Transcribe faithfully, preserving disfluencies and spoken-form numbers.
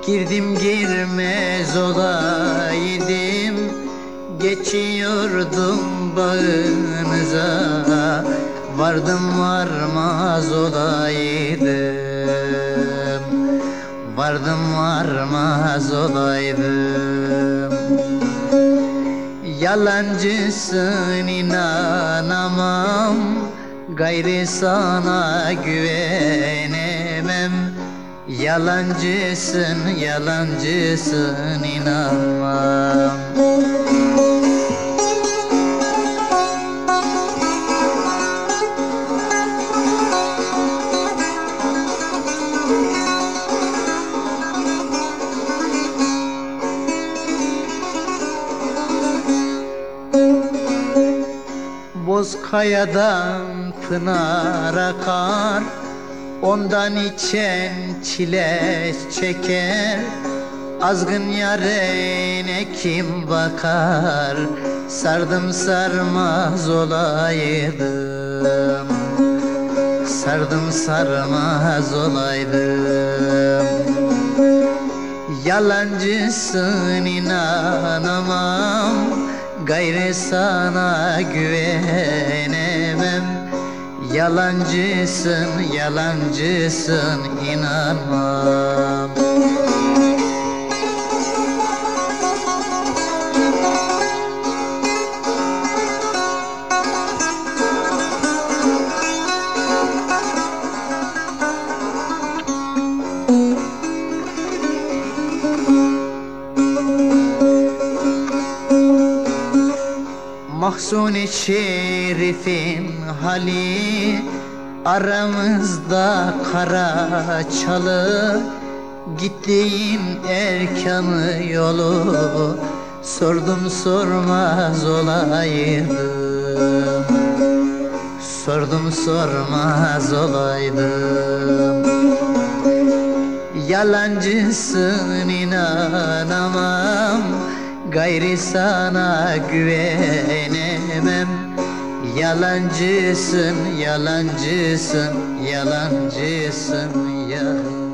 Girdim girmez olaydım, geçiyordum bağınıza. Vardım varmaz olaydım, vardım varmaz olaydım. Yalancısın inanamam, gayrı sana güvenemem. Yalancısın, yalancısın inanmam. Bozkayadan pınar akar, ondan içen çile çeker. Azgın yarine kim bakar, sardım sarmaz olaydım, sardım sarmaz olaydım. Yalancısın inanamam, gayrı sana güvenemem. Yalancısın, yalancısın inanmam. Mahzun-i Şerif'in hali, aramızda kara çalı. Gittiğin erkanı yolu, sordum sormaz olaydım, sordum sormaz olaydım. Yalancısın inanamam, gayrı sana güvenemem. Yalancısın, yalancısın, yalancısın ya.